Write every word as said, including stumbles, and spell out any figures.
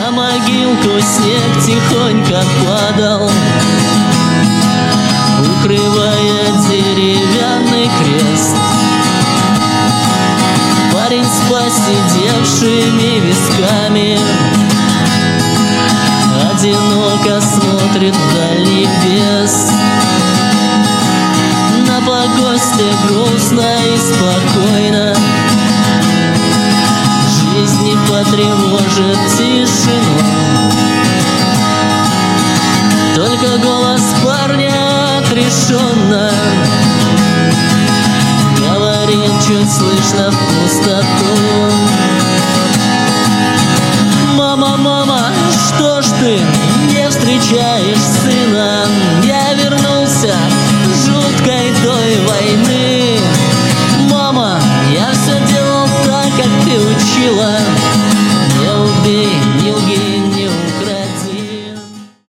На могилку снег тихонько падал, укрывая деревянный крест. Парень с поседевшими висками одиноко смотрит вдаль небес. На погосте грустно и спокойно, жизнь не потревожит тишину. Только голос парня отрешенно говорит чуть слышно в пустоту: мама, мама, что ж ты не встречаешь сына? Я вернулся с жуткой той войны. Мама, я все делал так, как ты учила.